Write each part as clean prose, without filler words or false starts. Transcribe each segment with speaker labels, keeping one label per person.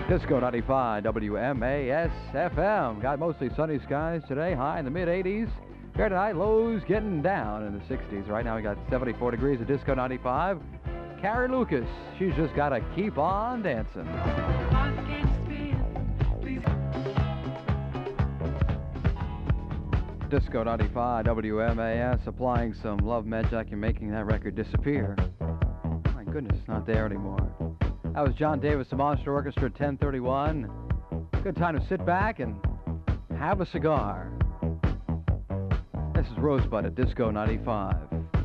Speaker 1: Disco 95 WMAS FM. Got mostly sunny skies today, high in the mid-80s. Here tonight, lows getting down in the 60s. Right now we got 74 degrees at Disco 95. Carrie Lucas, she's just got to keep on dancing. Disco 95 WMAS applying some love magic and making that record disappear. My goodness, it's not there anymore. That was John Davis, the Monster Orchestra, 1031. Good time to sit back and have a cigar. This is Rosebud at Disco 95.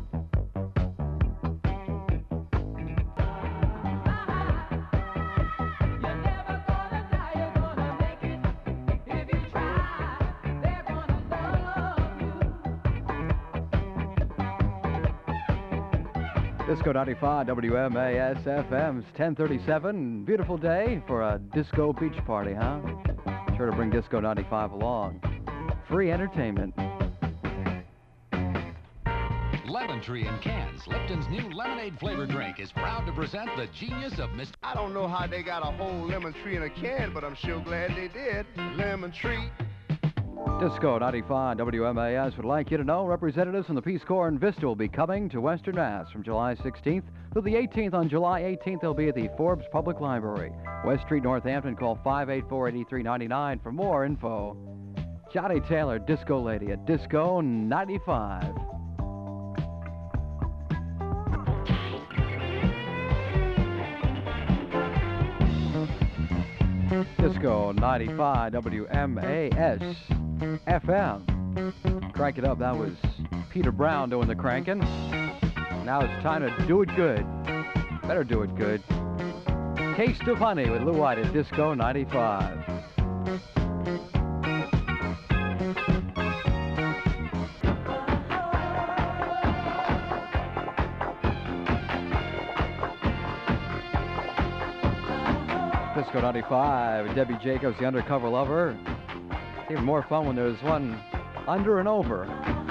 Speaker 1: Disco 95 WMAS FM's 1037. Beautiful day for a disco beach party, huh? Sure to bring Disco 95 along. Free entertainment.
Speaker 2: Lemon Tree in cans. Lipton's new lemonade flavored drink is proud to present the genius of Mr.
Speaker 3: I don't know how they got a whole lemon tree in a can, but I'm sure glad they did. Lemon Tree.
Speaker 1: Disco 95 WMAS would like you to know representatives from the Peace Corps in Vista will be coming to Western Mass from July 16th through the 18th. On July 18th, they'll be at the Forbes Public Library, West Street, Northampton. Call 584-8399 for more info. Johnny Taylor, Disco Lady at Disco 95. Disco 95 WMAS FM. Crank it up. That was Peter Brown doing the cranking. Now it's time to do it good. Better do it good. Taste of Honey with Lou White at Disco 95. Disco 95, Debbie Jacobs, The Undercover Lover. It's even more fun when there's one under and over.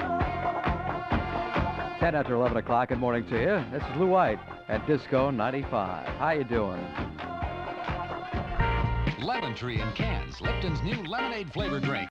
Speaker 1: 10 after 11 o'clock. Good morning to you. This is Lou White at Disco 95. How you doing?
Speaker 2: Lemon Tree in cans. Lipton's new lemonade flavored drink.